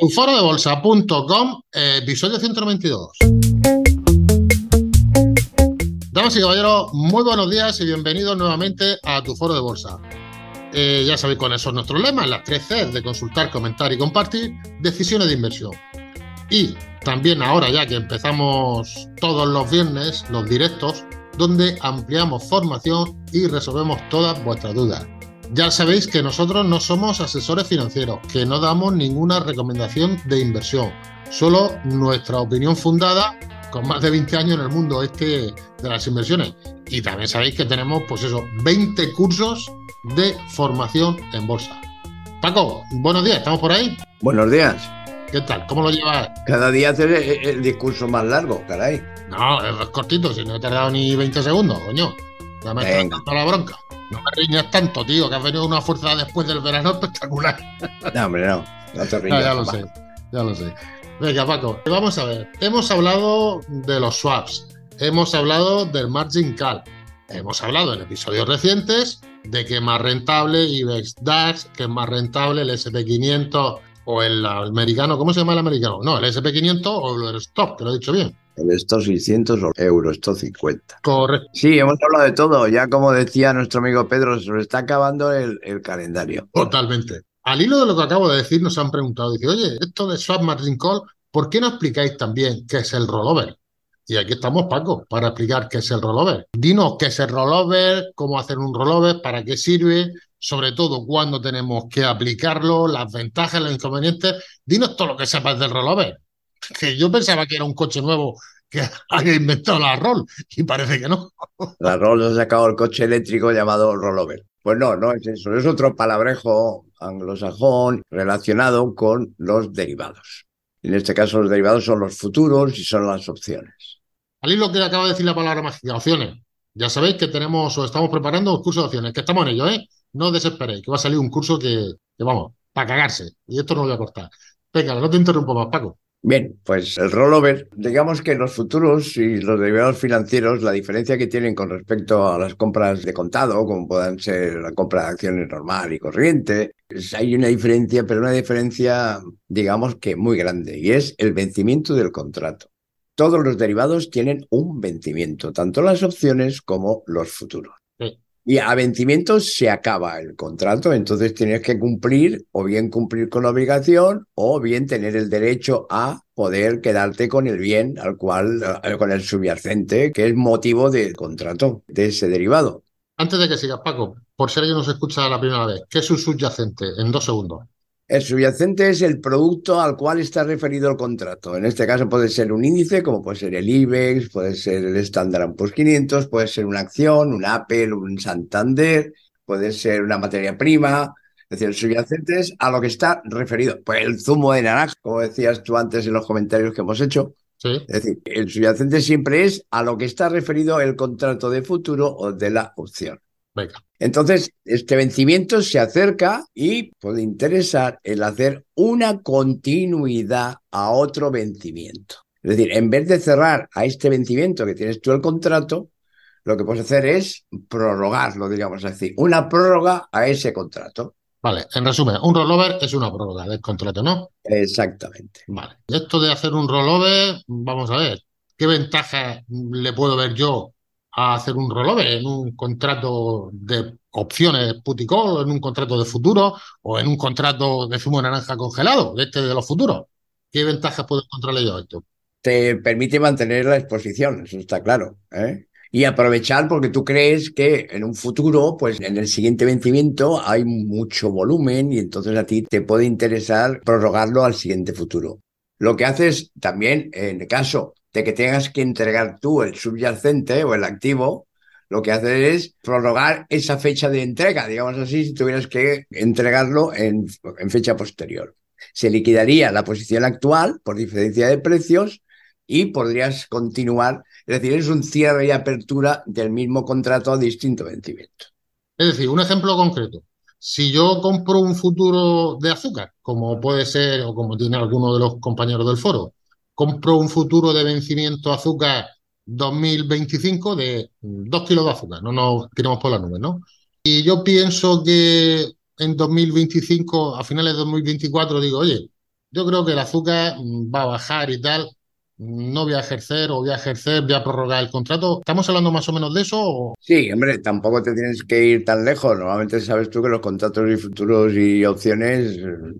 Tuforodebolsa.com, episodio 192. Damas y caballeros, muy buenos días y bienvenidos nuevamente a Tu Foro de Bolsa. Ya sabéis cuáles son nuestros lemas, las 3 C de consultar, comentar y compartir, decisiones de inversión. Y también ahora ya que empezamos todos los viernes, los directos, donde ampliamos formación y resolvemos todas vuestras dudas. Ya sabéis que nosotros no somos asesores financieros, que no damos ninguna recomendación de inversión, solo nuestra opinión fundada con más de 20 años en el mundo de las inversiones. Y también sabéis que tenemos, 20 cursos de formación en bolsa. Paco, buenos días, ¿estamos por ahí? Buenos días. ¿Qué tal? ¿Cómo lo llevas? Cada día haces el discurso más largo, caray. No, es cortito, si no he tardado ni 20 segundos, coño. Ya me está dando la bronca. No me riñas tanto, tío, que has venido una fuerza después del verano espectacular. No, hombre, no te riñas. Ya lo sé. Venga, Paco, vamos a ver. Hemos hablado de los swaps, hemos hablado del margin call, hemos hablado en episodios recientes de que es más rentable IBEX DAX, que es más rentable el SP500 o el americano. ¿Cómo se llama el americano? No, el SP500 o el Stock, que lo he dicho bien. El Stock 600 o Stock 50. Correcto. Sí, hemos hablado de todo. Ya como decía nuestro amigo Pedro, se nos está acabando el calendario. Totalmente. Al hilo de lo que acabo de decir, nos han preguntado, dice, oye, esto de swap margin call, ¿por qué no explicáis también qué es el rollover? Y aquí estamos, Paco, para explicar qué es el rollover. Dinos qué es el rollover, cómo hacer un rollover, para qué sirve, sobre todo cuándo tenemos que aplicarlo, las ventajas, los inconvenientes. Dinos todo lo que sepas del rollover. Que yo pensaba que era un coche nuevo que había inventado la Roll y parece que no. La Roll ha sacado el coche eléctrico llamado rollover. Pues no es eso, es otro palabrejo anglosajón relacionado con los derivados. En este caso los derivados son los futuros y son las opciones. Al hilo que acaba de decir la palabra mágica, opciones. Ya sabéis que tenemos o estamos preparando un curso de opciones, que estamos en ello, ¿eh? No os desesperéis, que va a salir un curso que vamos, para cagarse. Y esto no lo voy a cortar. Venga, no te interrumpo más, Paco. Bien, pues el rollover, digamos que los futuros y los derivados financieros, la diferencia que tienen con respecto a las compras de contado, como puedan ser la compra de acciones normal y corriente, hay una diferencia, pero una diferencia, digamos que muy grande, y es el vencimiento del contrato. Todos los derivados tienen un vencimiento, tanto las opciones como los futuros. Sí. Y a vencimiento se acaba el contrato, entonces tienes que cumplir, o bien cumplir con la obligación, o bien tener el derecho a poder quedarte con el bien al cual, con el subyacente, que es motivo del contrato de ese derivado. Antes de que sigas, Paco, por si alguien nos escucha la primera vez, ¿qué es un subyacente? En 2 segundos. El subyacente es el producto al cual está referido el contrato. En este caso puede ser un índice, como puede ser el IBEX, puede ser el Standard & Poor's 500, puede ser una acción, un Apple, un Santander, puede ser una materia prima. Es decir, el subyacente es a lo que está referido. Pues el zumo de naranja, como decías tú antes en los comentarios que hemos hecho. Sí. Es decir, el subyacente siempre es a lo que está referido el contrato de futuro o de la opción. Venga. Entonces, este vencimiento se acerca y puede interesar el hacer una continuidad a otro vencimiento. Es decir, en vez de cerrar a este vencimiento que tienes tú el contrato, lo que puedes hacer es prorrogarlo, digamos así, una prórroga a ese contrato. Vale, en resumen, un rollover es una prórroga del contrato, ¿no? Exactamente. Vale. Esto de hacer un rollover, vamos a ver, ¿qué ventajas le puedo ver yo a hacer un rollover en un contrato de opciones put y call, en un contrato de futuro o en un contrato de zumo de naranja congelado, de los futuros? ¿Qué ventajas puedo encontrarle yo a esto? Te permite mantener la exposición, eso está claro, ¿eh? Y aprovechar porque tú crees que en un futuro, pues en el siguiente vencimiento hay mucho volumen y entonces a ti te puede interesar prorrogarlo al siguiente futuro. Lo que haces también, en el caso de que tengas que entregar tú el subyacente o el activo, lo que haces es prorrogar esa fecha de entrega, digamos así, si tuvieras que entregarlo en fecha posterior. Se liquidaría la posición actual por diferencia de precios y podrías continuar. Es decir, es un cierre y apertura del mismo contrato a distinto vencimiento. Es decir, un ejemplo concreto. Si yo compro un futuro de azúcar, como puede ser o como tiene alguno de los compañeros del foro, compro un futuro de vencimiento azúcar 2025 de 2 kilos de azúcar, no nos tiramos por las nubes, ¿no? Y yo pienso que en 2025, a finales de 2024, digo, oye, yo creo que el azúcar va a bajar y tal. No voy a ejercer o voy a ejercer, voy a prorrogar el contrato. ¿Estamos hablando más o menos de eso? Sí, hombre, tampoco te tienes que ir tan lejos. Normalmente sabes tú que los contratos y futuros y opciones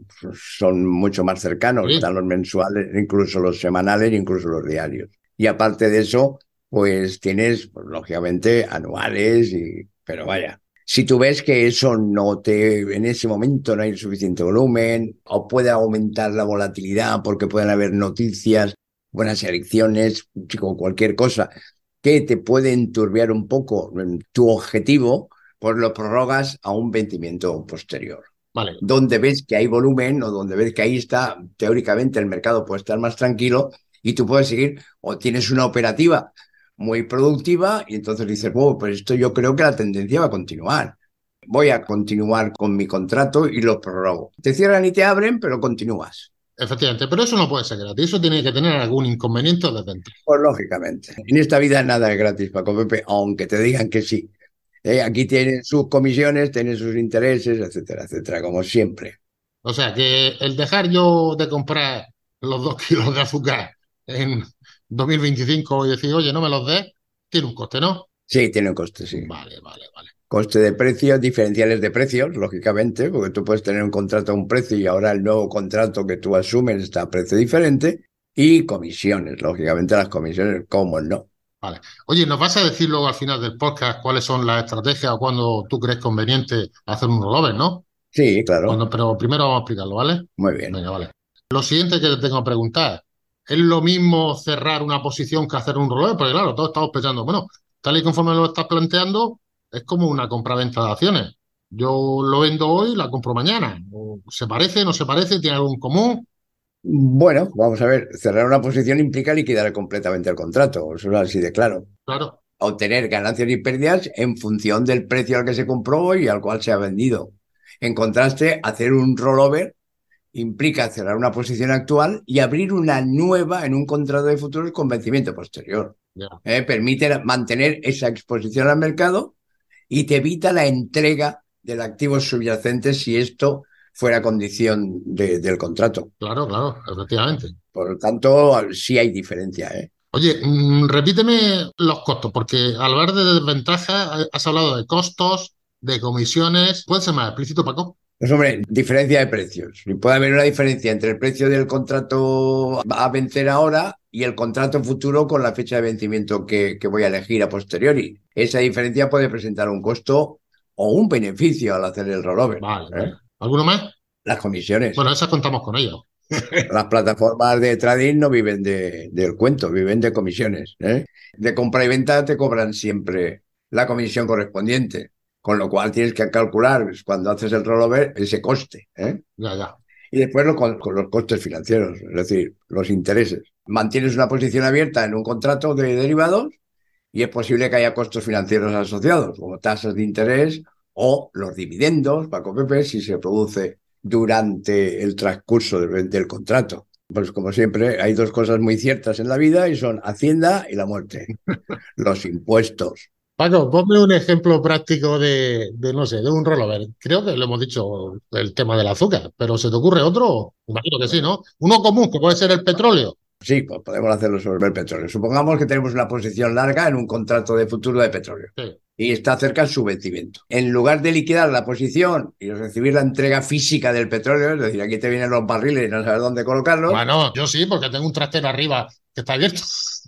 son mucho más cercanos. Sí, Están los mensuales, incluso los semanales, incluso los diarios. Y aparte de eso, pues tienes, pues, lógicamente, anuales y... Pero vaya, si tú ves que eso no te... En ese momento no hay suficiente volumen o puede aumentar la volatilidad porque pueden haber noticias, buenas elecciones, chico, cualquier cosa que te puede enturbiar un poco tu objetivo, pues lo prorrogas a un vencimiento posterior. vale. Donde ves que hay volumen o donde ves que ahí está, teóricamente el mercado puede estar más tranquilo y tú puedes seguir o tienes una operativa muy productiva y entonces dices, oh, pues esto yo creo que la tendencia va a continuar. Voy a continuar con mi contrato y lo prorrogo. Te cierran y te abren, pero continúas. Efectivamente, pero eso no puede ser gratis. Eso tiene que tener algún inconveniente o desventaja. Pues lógicamente. En esta vida nada es gratis, Paco Pepe, aunque te digan que sí. Aquí tienen sus comisiones, tienen sus intereses, etcétera, etcétera, como siempre. O sea, que el dejar yo de comprar los 2 kilos de azúcar en 2025 y decir, oye, no me los des, tiene un coste, ¿no? Sí, tiene un coste, sí. Vale, vale, vale. Coste de precios, diferenciales de precios, lógicamente, porque tú puedes tener un contrato a un precio y ahora el nuevo contrato que tú asumes está a precio diferente. Y comisiones, lógicamente las comisiones, ¿cómo no? Vale. Oye, ¿nos vas a decir luego al final del podcast cuáles son las estrategias o cuando tú crees conveniente hacer un rollover, ¿no? Sí, claro, Pero primero vamos a explicarlo, ¿vale? muy bien. Venga, vale. Lo siguiente que te tengo que preguntar, ¿es lo mismo cerrar una posición que hacer un rollover? Porque claro, todos estamos pensando, bueno, tal y conforme lo estás planteando, es como una compraventa de acciones. Yo lo vendo hoy, la compro mañana. ¿O ¿Se parece, no se parece? ¿Tiene algo en común? Bueno, vamos a ver, cerrar una posición implica liquidar completamente el contrato, eso es así de claro. Claro, Obtener ganancias y pérdidas en función del precio al que se compró y al cual se ha vendido. En contraste, hacer un rollover implica cerrar una posición actual y abrir una nueva en un contrato de futuros con vencimiento posterior. ya. Permite mantener esa exposición al mercado y te evita la entrega del activo subyacente si esto fuera condición del contrato. Claro, claro, efectivamente. Por lo tanto, sí hay diferencia, ¿eh? Oye, repíteme los costos, porque al hablar de desventajas, has hablado de costos, de comisiones. ¿Puede ser más explícito, Paco? Pues hombre, diferencia de precios. Y puede haber una diferencia entre el precio del contrato a vencer ahora y el contrato futuro con la fecha de vencimiento que voy a elegir a posteriori. Esa diferencia puede presentar un costo o un beneficio al hacer el rollover, Vale, vale. ¿eh? ¿Alguno más? Las comisiones. Bueno, esas contamos con ellos. Las plataformas de trading no viven del cuento, viven de comisiones, ¿eh? De compra y venta te cobran siempre la comisión correspondiente, con lo cual tienes que calcular cuando haces el rollover ese coste, ¿eh? Ya, ya. Y después con los costes financieros, es decir, los intereses. Mantienes una posición abierta en un contrato de derivados y es posible que haya costos financieros asociados, como tasas de interés o los dividendos, Paco Pepe, si se produce durante el transcurso del contrato. Pues como siempre, hay dos cosas muy ciertas en la vida y son Hacienda y la muerte. Los impuestos. Paco, ponme un ejemplo práctico no sé, de un rollover. Creo que lo hemos dicho el tema del azúcar, pero ¿se te ocurre otro? Imagino que sí, ¿no? Uno común, que puede ser el petróleo. Sí, pues podemos hacerlo sobre el petróleo. Supongamos que tenemos una posición larga en un contrato de futuro de petróleo Sí. y está cerca su vencimiento. En lugar de liquidar la posición y recibir la entrega física del petróleo, es decir, aquí te vienen los barriles y no sabes dónde colocarlos, Bueno, yo sí, porque tengo un trastero arriba que está abierto.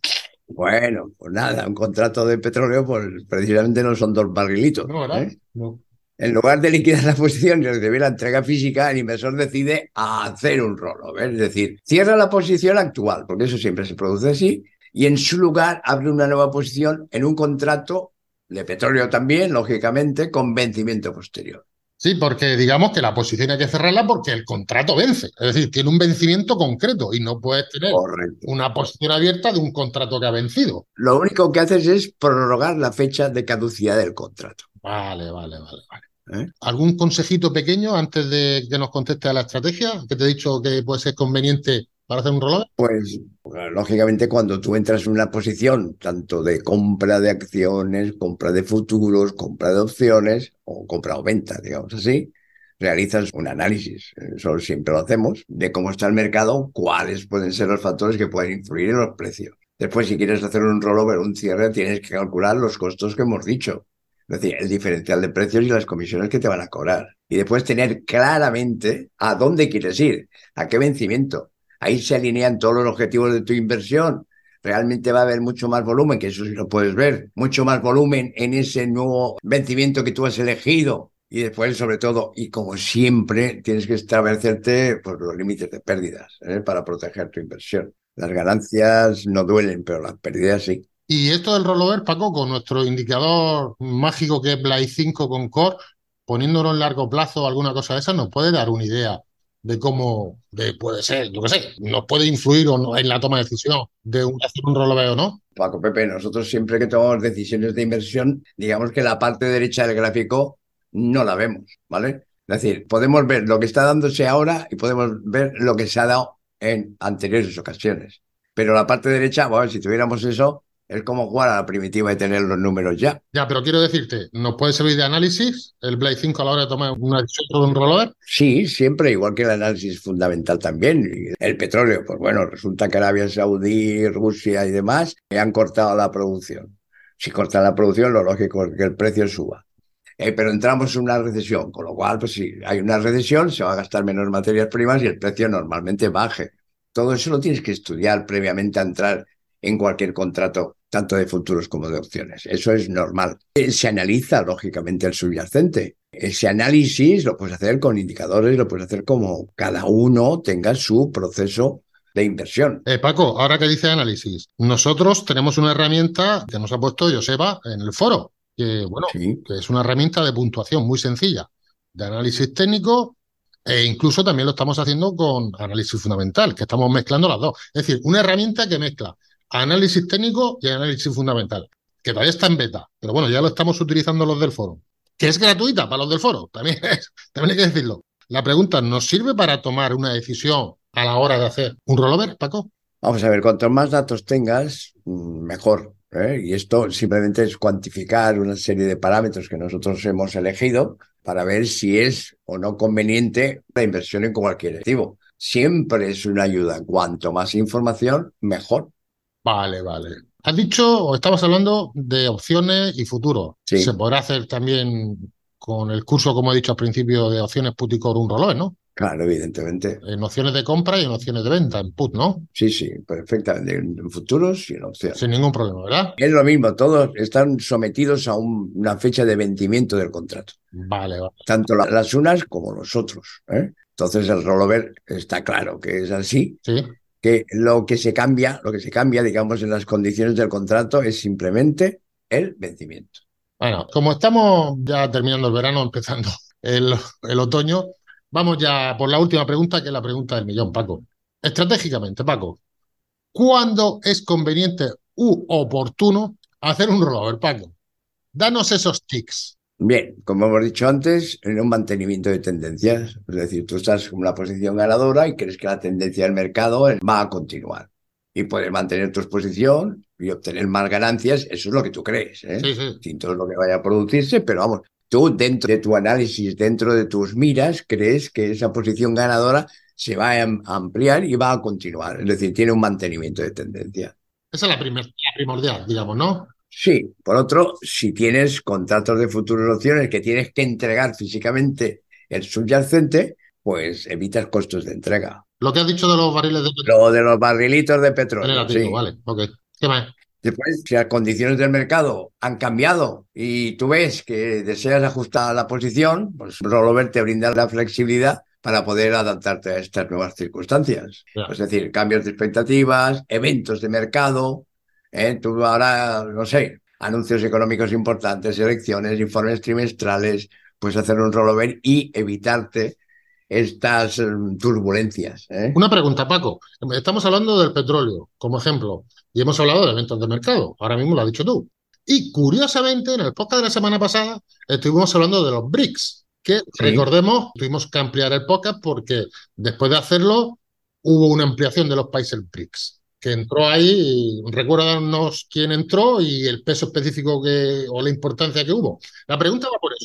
bueno, pues nada, un contrato de petróleo, pues precisamente no son dos barrilitos, No, ¿verdad? ¿eh? No. En lugar de liquidar la posición y recibir la entrega física, el inversor decide hacer un rollover, es decir, cierra la posición actual, porque eso siempre se produce así, y en su lugar abre una nueva posición en un contrato de petróleo también, lógicamente, con vencimiento posterior. Sí, porque digamos que la posición hay que cerrarla porque el contrato vence. Es decir, tiene un vencimiento concreto y no puedes tener Correcto. una posición abierta de un contrato que ha vencido. Lo único que haces es prorrogar la fecha de caducidad del contrato, Vale, vale, vale, vale. ¿eh? ¿Algún consejito pequeño antes de que nos conteste a la estrategia que te he dicho que puede ser conveniente para hacer un rollover? Pues lógicamente cuando tú entras en una posición tanto de compra de acciones, compra de futuros, compra de opciones o compra o venta, digamos así, realizas un análisis, eso siempre lo hacemos, de cómo está el mercado, cuáles pueden ser los factores que pueden influir en los precios. Después, si quieres hacer un rollover, un cierre, tienes que calcular los costos que hemos dicho. Es decir, el diferencial de precios y las comisiones que te van a cobrar. Y después tener claramente a dónde quieres ir, a qué vencimiento. Ahí se alinean todos los objetivos de tu inversión. Realmente va a haber mucho más volumen, que eso sí lo puedes ver, mucho más volumen en ese nuevo vencimiento que tú has elegido. Y después, sobre todo, y como siempre, tienes que establecerte pues, los límites de pérdidas, para proteger tu inversión. Las ganancias no duelen, pero las pérdidas sí. Y esto del rollover, Paco, con nuestro indicador mágico que es Blay 5 con Core, poniéndolo en largo plazo o alguna cosa de esa, nos puede dar una idea de cómo puede ser, yo qué sé, nos puede influir o no en la toma de decisión de hacer un rollover o no. Paco Pepe, nosotros siempre que tomamos decisiones de inversión, digamos que la parte derecha del gráfico no la vemos, ¿vale? Es decir, podemos ver lo que está dándose ahora y podemos ver lo que se ha dado en anteriores ocasiones. Pero la parte derecha, bueno, si tuviéramos eso, es como jugar a la primitiva y tener los números ya. Ya, pero quiero decirte, ¿nos puede servir de análisis el Blade 5 a la hora de tomar una decisión sobre un rollover? Sí, siempre, igual que el análisis fundamental también. Y el petróleo, pues bueno, resulta que Arabia Saudí, Rusia y demás han cortado la producción. Si cortan la producción, lo lógico es que el precio suba. Pero entramos en una recesión, con lo cual, pues si hay una recesión, se va a gastar menos materias primas y el precio normalmente baje. Todo eso lo tienes que estudiar previamente a entrar en cualquier contrato, tanto de futuros como de opciones. Eso es normal. Se analiza, lógicamente, el subyacente. Ese análisis lo puedes hacer con indicadores, lo puedes hacer como cada uno tenga su proceso de inversión. Paco, ahora que dice análisis, nosotros tenemos una herramienta que nos ha puesto Joseba en el foro, que bueno, Sí, que es una herramienta de puntuación muy sencilla, de análisis técnico e incluso también lo estamos haciendo con análisis fundamental, que estamos mezclando las dos. Es decir, una herramienta que mezcla análisis técnico y análisis fundamental, que todavía está en beta, pero bueno, ya lo estamos utilizando los del foro, que es gratuita para los del foro, también hay que decirlo. La pregunta, ¿nos sirve para tomar una decisión a la hora de hacer un rollover, Paco? vamos a ver, cuanto más datos tengas, mejor. Y esto simplemente es cuantificar una serie de parámetros que nosotros hemos elegido para ver si es o no conveniente la inversión en cualquier activo. Siempre es una ayuda. Cuanto más información, mejor. Vale, vale. Has dicho o estabas hablando de opciones y futuros. Se Sí, podrá hacer también con el curso, como he dicho al principio, de opciones put y call un rollover, ¿no? claro, evidentemente. En opciones de compra y en opciones de venta, en put, ¿no? Sí, sí, perfectamente. En futuros y en opciones. Sin ningún problema, ¿verdad? Es lo mismo, todos están sometidos a una fecha de vencimiento del contrato. Vale, vale. Tanto las unas como los otros. Entonces el rollover está claro que es así, Sí. que lo que se cambia, digamos, en las condiciones del contrato es simplemente el vencimiento. Bueno, como estamos ya terminando el verano, empezando el otoño, vamos ya por la última pregunta, que es la pregunta del millón, Paco. Estratégicamente, Paco, ¿cuándo es conveniente u oportuno hacer un rollover, Paco? Danos esos tics. Bien, como hemos dicho antes, en un mantenimiento de tendencias, es decir, tú estás en una posición ganadora y crees que la tendencia del mercado va a continuar y puedes mantener tu exposición y obtener más ganancias, eso es lo que tú crees, ¿eh? Sí, sí. Sin todo lo que vaya a producirse, pero vamos, tú dentro de tu análisis, dentro de tus miras, crees que esa posición ganadora se va a ampliar y va a continuar, es decir, tiene un mantenimiento de tendencia. Esa es la primordial, digamos, ¿no? Sí, por otro, si tienes contratos de futuras opciones que tienes que entregar físicamente el subyacente, pues evitas costos de entrega. Lo que has dicho de los barriles de Lo de los barrilitos de el petróleo, negativo, sí. vale, ok. ¿Qué más? Después, si las condiciones del mercado han cambiado y tú ves que deseas ajustar la posición, pues Rollover te brinda la flexibilidad para poder adaptarte a estas nuevas circunstancias. Ya. Es decir, cambios de expectativas, eventos de mercado, tú ahora, no sé, anuncios económicos importantes, elecciones, informes trimestrales, puedes hacer un rollover y evitarte estas turbulencias, ¿eh? Una pregunta, Paco. Estamos hablando del petróleo, como ejemplo, y hemos hablado de eventos de mercado. Ahora mismo lo has dicho tú. Y curiosamente, en el podcast de la semana pasada, estuvimos hablando de los BRICS, que Sí. recordemos, tuvimos que ampliar el podcast porque después de hacerlo hubo una ampliación de los países BRICS, que entró ahí, recuérdanos quién entró y el peso específico que, o la importancia que hubo. La pregunta va por eso.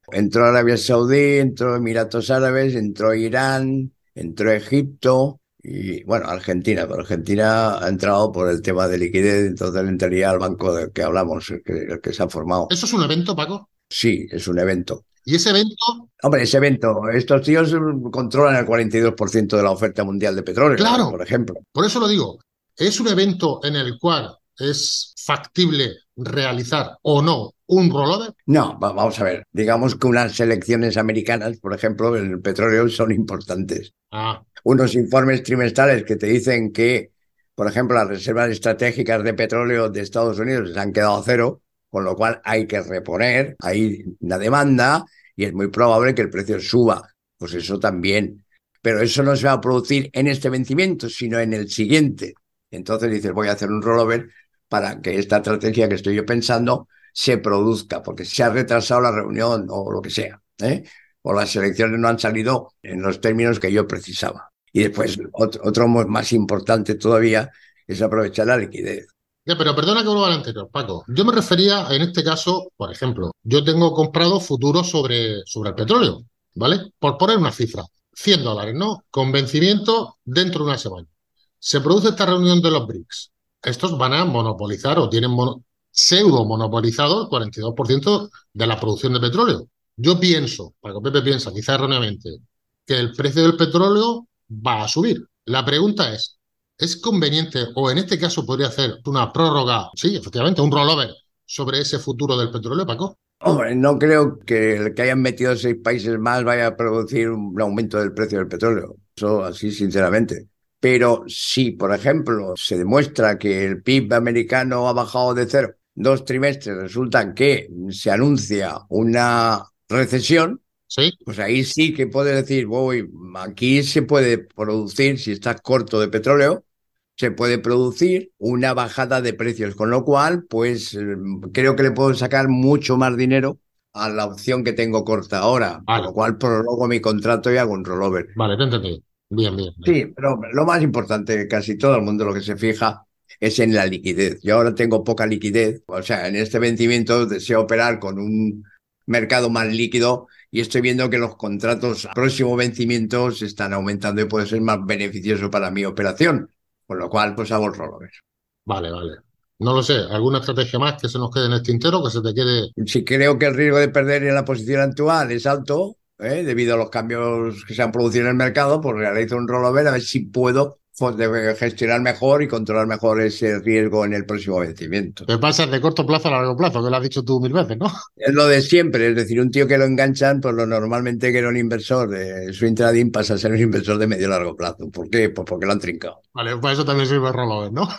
Entró Arabia Saudí, entró Emiratos Árabes, entró Irán, entró Egipto y, bueno, Argentina. Pero Argentina ha entrado por el tema de liquidez, entonces le entraría al banco del que hablamos, el que se ha formado. ¿Eso es un evento, Paco? Sí, es un evento. Y ese evento, Hombre, ese evento, estos tíos controlan el 42% de la oferta mundial de petróleo, claro, por ejemplo. por eso lo digo, ¿es un evento en el cual es factible realizar o no un rollover? No, vamos a ver. Digamos que unas elecciones americanas, por ejemplo, en el petróleo son importantes. Ah, Unos informes trimestrales que te dicen que, por ejemplo, las reservas estratégicas de petróleo de Estados Unidos se han quedado a cero, con lo cual hay que reponer, hay una demanda y es muy probable que el precio suba. Pues eso también. Pero eso no se va a producir en este vencimiento, sino en el siguiente. Entonces dices, voy a hacer un rollover para que esta estrategia que estoy yo pensando se produzca, porque se ha retrasado la reunión o lo que sea, ¿eh? O las elecciones no han salido en los términos que yo precisaba. Y después, otro más importante todavía es aprovechar la liquidez. ya, pero perdona que vuelva al anterior, Paco. Yo me refería, en este caso, por ejemplo, yo tengo comprado futuros sobre el petróleo, ¿vale? Por poner una cifra, $100, ¿no? Con vencimiento dentro de una semana. Se produce esta reunión de los BRICS. Estos van a monopolizar o tienen pseudo monopolizado el 42% de la producción de petróleo. Yo pienso, Paco Pepe piensa, quizá erróneamente, que el precio del petróleo va a subir. La pregunta ¿es conveniente o en este caso podría hacer una prórroga, sí, efectivamente, un rollover sobre ese futuro del petróleo, Paco? Hombre, no creo que el que hayan metido 6 países más vaya a producir un aumento del precio del petróleo. Eso así, sinceramente. Pero si, por ejemplo, se demuestra que el PIB americano ha bajado de cero 2 trimestres, resulta que se anuncia una recesión, Sí, pues ahí sí que puedes decir, voy, aquí se puede producir, si estás corto de petróleo, se puede producir una bajada de precios, con lo cual, pues creo que le puedo sacar mucho más dinero a la opción que tengo corta ahora, con vale, lo cual prorrogo mi contrato y hago un rollover. vale, te he entendido. Bien, bien, bien. Sí, pero lo más importante, casi todo el mundo lo que se fija es en la liquidez. Yo ahora tengo poca liquidez, o sea, en este vencimiento deseo operar con un mercado más líquido y estoy viendo que los contratos a próximo vencimiento se están aumentando y puede ser más beneficioso para mi operación, con lo cual pues hago el rollover. Vale, vale. No lo sé, ¿alguna estrategia más que se nos quede en el tintero, que se te quede? Si creo que el riesgo de perder en la posición actual es alto, debido a los cambios que se han producido en el mercado, pues realizo un rollover a ver si puedo gestionar mejor y controlar mejor ese riesgo en el próximo vencimiento. Te pasas de corto plazo a largo plazo, que lo has dicho tú 1000 veces, ¿no? Es lo de siempre, es decir, un tío que lo enganchan, pues lo normalmente que era un inversor de swing trading pasa a ser un inversor de medio largo plazo. ¿Por qué? Pues porque lo han trincado. Vale, pues eso también sirve el rollover, ¿no?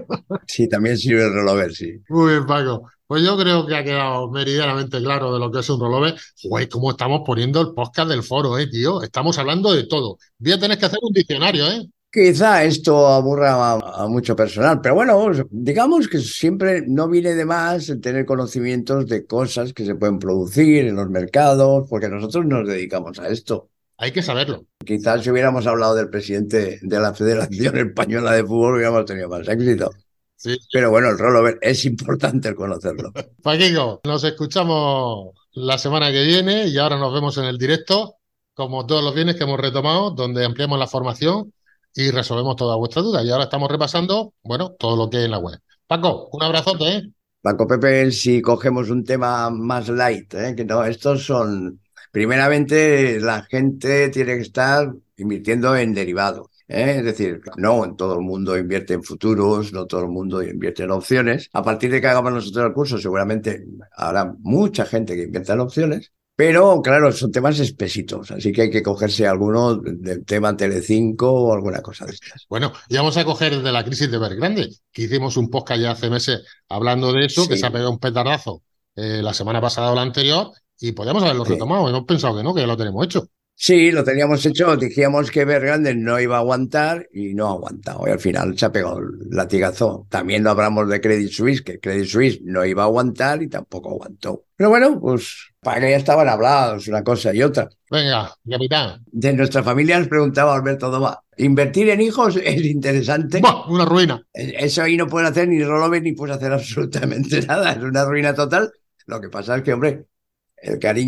Sí, también sirve el rollover, sí. Muy bien, Paco. Pues yo creo que ha quedado meridianamente claro de lo que es un rollover. Joder, cómo estamos poniendo el podcast del foro, tío. Estamos hablando de todo. Voy a tener que hacer un diccionario, ¿eh? Quizá esto aburra a mucho personal, pero bueno, digamos que siempre no viene de más el tener conocimientos de cosas que se pueden producir en los mercados, porque nosotros nos dedicamos a esto. Hay que saberlo. Quizás si hubiéramos hablado del presidente de la Federación Española de Fútbol hubiéramos tenido más éxito. Sí. Pero bueno, el rollover es importante el conocerlo. Paquico, nos escuchamos la semana que viene y ahora nos vemos en el directo, como todos los viernes que hemos retomado, donde ampliamos la formación y resolvemos todas vuestras dudas. Y ahora estamos repasando, bueno, todo lo que hay en la web. Paco, un abrazote, ¿eh? Paco Pepe, si cogemos un tema más light, que no, estos son, primeramente la gente tiene que estar invirtiendo en derivados. Es decir, no en todo el mundo invierte en futuros, no todo el mundo invierte en opciones. A partir de que hagamos nosotros el curso, seguramente habrá mucha gente que invierta en opciones, pero claro, son temas espesitos, así que hay que cogerse alguno del tema Telecinco o alguna cosa de estas. Bueno, y vamos a coger el de la crisis de Evergrande, que hicimos un podcast ya hace meses hablando de eso, que se ha Sí, pegado un petardazo la semana pasada o la anterior, y podríamos haberlo sí. retomado. Hemos pensado que no, que ya lo tenemos hecho. Sí, lo teníamos hecho, dijimos que Evergrande no iba a aguantar y no ha aguantado. Y al final se ha pegado el latigazo. También no hablamos de Credit Suisse, que Credit Suisse no iba a aguantar y tampoco aguantó. Pero bueno, pues para que ya estaban hablados una cosa y otra. Venga, capitán. De nuestra familia nos preguntaba Alberto Doma, ¿invertir en hijos es interesante? ¡Buah! Una ruina. Eso ahí no pueden hacer ni rollover ni puedes hacer absolutamente nada. Es una ruina total. Lo que pasa es que, hombre, el cariño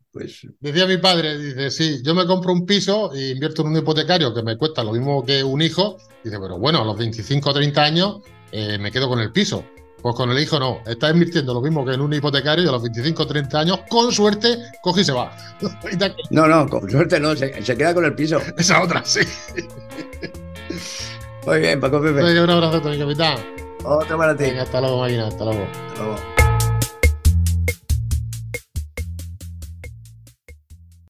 Pues Decía mi padre, dice, sí, yo me compro un piso e invierto en un hipotecario que me cuesta lo mismo que un hijo. Dice, pero bueno, a los 25 o 30 años me quedo con el piso. Pues con el hijo no, está invirtiendo lo mismo que en un hipotecario y a los 25 o 30 años, con suerte, coge y se va. no, con suerte no, se queda con el piso. Esa otra, sí. Muy bien, Paco Pepe. Venga, un abrazo, mi capitán. Otro para ti. Venga, hasta luego, máquina, hasta luego. Hasta luego.